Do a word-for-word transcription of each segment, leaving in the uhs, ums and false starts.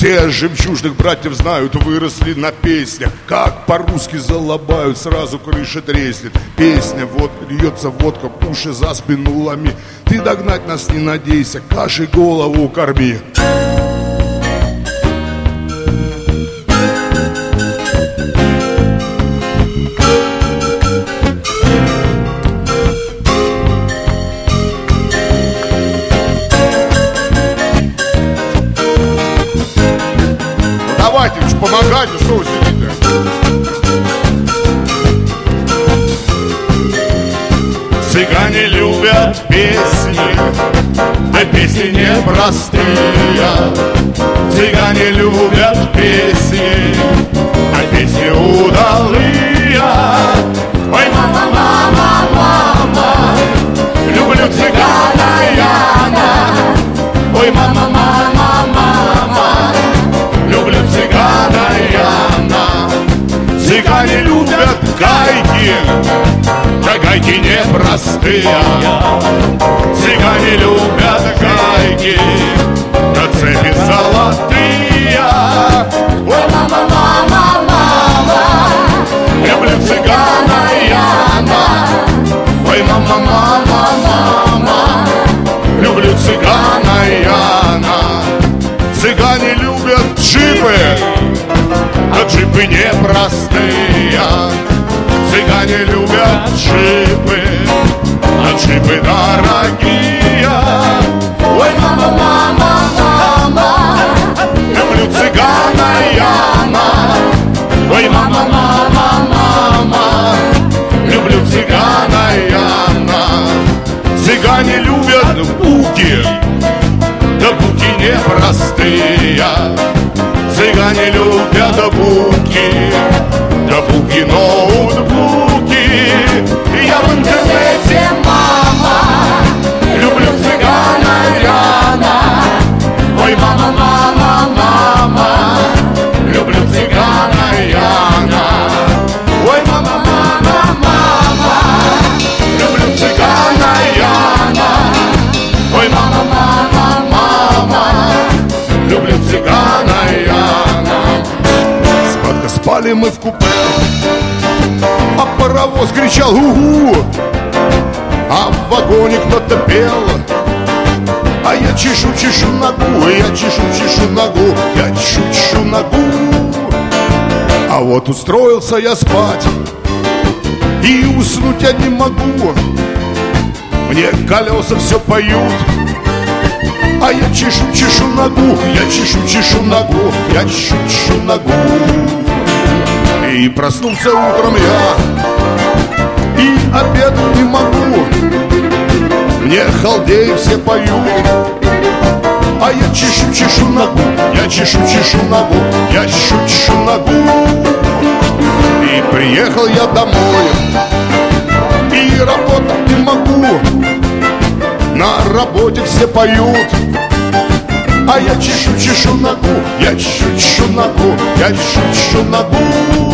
Все жемчужных братьев знают, выросли на песнях. Как по-русски залобают, сразу крыша треснет. Песня, вот льется водка, уши за спину ломи. Ты догнать нас не надейся, кашей голову корми. Давайте, помогайте, что вы сидите? Цыгане любят песни, да песни непростые. Цыгане любят песни, да песни удалые. Ой, мама, мама, мама, люблю цыгана Яна. Ой, мама, мама, мама, люблю цыгана Яна. Цыгане любят гайки, да гайки непростые. Цыгане любят гайки, да цепи золотые. Ой, мама, мама, мама, люблю цыгана Яна. Ой, мама, мама, мама, люблю цыгана Яна. Цыгане любят джипы, а джипы непростые. Цыгане любят джипы, а джипы дорогие. Ой, мама, мама, мама, люблю цыгана Яна. Ой, мама, мама, мама, люблю цыгана Яна. Цыгане любят буки, да буки непростые. Цыгане любят буки, да буки ноутбуки. Я в интернете, мама, люблю цыгана Яна. Ой, мама, мама, мама, люблю цыгана Яна. Ой, мама, мама, мама, люблю цыгана Яна. Ой, мама, мама, мама, люблю цыгана Яна. Сладко спали мы в купе, а паровоз кричал «Угу!», а в вагоне кто-то пел. А я чешу-чешу ногу, я чешу-чешу ногу, я чешу ногу. А вот устроился я спать, и уснуть я не могу. Мне колеса все поют, а я чешу-чешу ногу, я чешу-чешу ногу, я чешу ногу. И проснулся утром я, и обедать не могу. Мне халдеи все поют, а я чешу-чешу ногу, я чешу-чешу ногу, я чешу ногу. И приехал я домой, и работать не могу. На работе все поют, а я чешу-чешу ногу, я чешу ногу, я чешу ногу.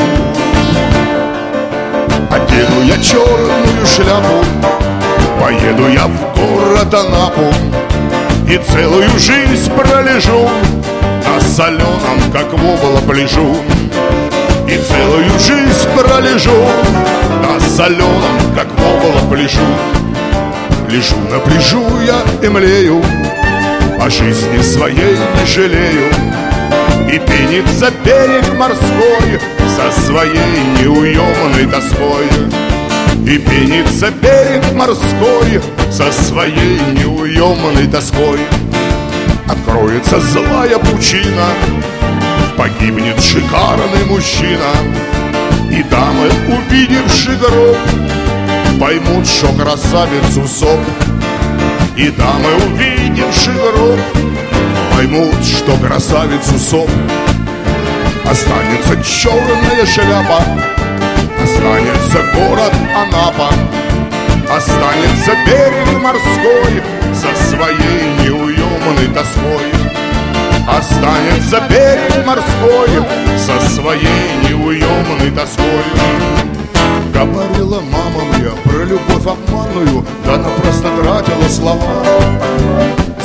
Одену я черную шляпу, поеду я в город Анапу, и целую жизнь пролежу на соленом, как вобла пляжу. И целую жизнь пролежу на соленом, как вобла пляжу. Лежу на пляжу я и млею, о жизни своей не жалею. И пенится берег морской со своей неуемной тоской. И пенится берег морской со своей неуемной тоской. Откроется злая пучина, погибнет шикарный мужчина. И дамы, увидевши гроб, поймут, что красавец Усоп. И дамы, увидевши гроб, поймут, что красавец Усоп. Останется черная шляпа, останется город Анапа, останется берег морской со своей неуемной тоской. Останется берег морской со своей неуемной тоской. Говорила мама мне про любовь обманную, да напрасно тратила слова.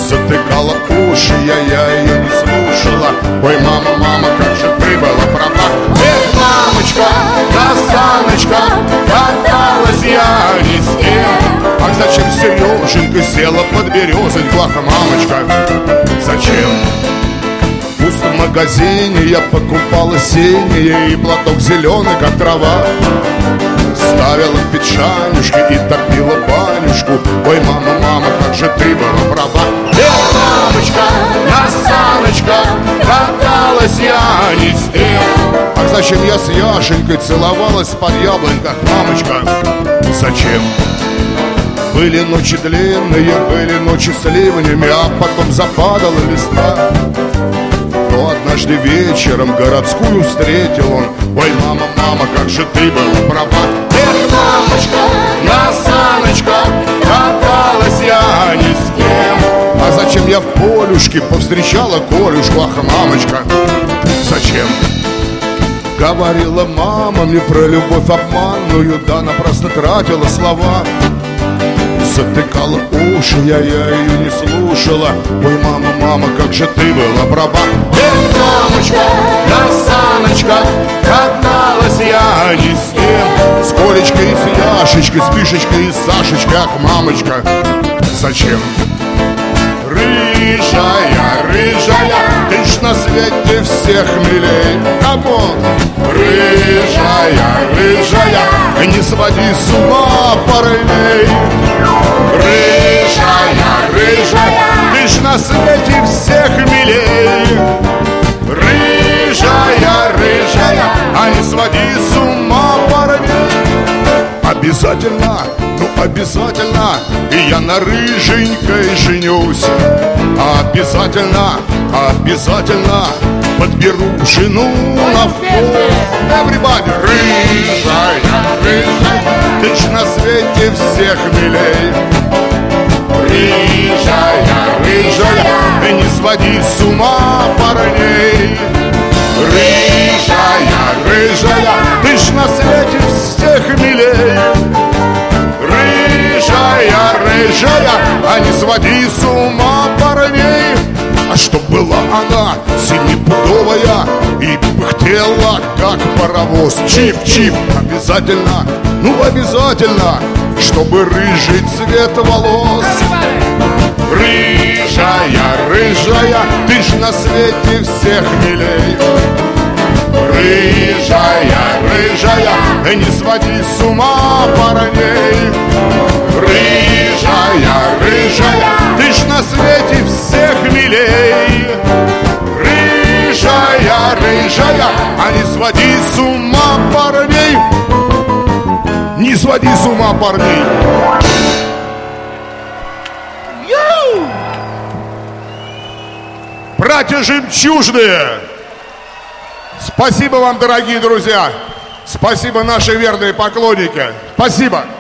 затыкала уши, я, я ее не слушала. Ой, мама, мама, как же ты была права. Эх, мамочка, на саночках каталась я не с тем. Ах, зачем Сереженька села под березоньку? Ах, мамочка, зачем? В пустом магазине я покупала синее и платок зеленый, как трава. Ставила в печанюшки и топила банюшку. Ой, мама, мама, как же ты была права. Эх, мамочка, на саночках каталась я не с тем. А зачем я с Яшенькой целовалась под яблоньках? Мамочка, зачем? Были ночи длинные, были ночи с ливнями, а потом западала листва. Но однажды вечером городскую встретил он. Ой, мама, мама, как же ты была права. Эх, мамочка, на саночках каталась я не с тем. А зачем я в полюшке повстречала Колюшку? Ах, мамочка, зачем? Говорила мама мне про любовь обманную, да напрасно тратила слова. Затыкала уши, я, я ее не слушала. Ой, мама, мама, как же ты была права. Эх, мамочка, на саночках каталась я не с тем. С Колечкой и с Яшечкой, с Мишечкой и с Сашечкой. Ах, мамочка, зачем? Рыжая, рыжая, ты ж на свете всех милей. Камон! Рыжая, рыжая, не своди с ума парней. Рыжая, рыжая, ты ж на свете всех милей. Рыжая, рыжая, а не своди с ума парней. Обязательно, ну обязательно, и я на рыженькой женюсь. Обязательно, обязательно подберу жену на вкус. Everybody! Рыжая, рыжая, ты ж на свете всех милей. Рыжая, рыжая, не своди с ума парней. Рыжая, рыжая, ты ж на свете всех милей. Рыжая, рыжая, а не своди с ума парней. А чтоб была она семипудовая и пыхтела, как паровоз. Чип-чип, обязательно, ну обязательно, чтобы рыжий цвет волос. Рыжая, рыжая, ты ж на свете всех милей. Рыжая, рыжая, не своди с ума парней. Рыжая, рыжая, ты ж на свете всех милей. Рыжая, рыжая, а не своди с ума парней. Не своди с ума парней. Йоу! Братья жемчужные, спасибо вам, дорогие друзья. Спасибо, наши верные поклонники. Спасибо.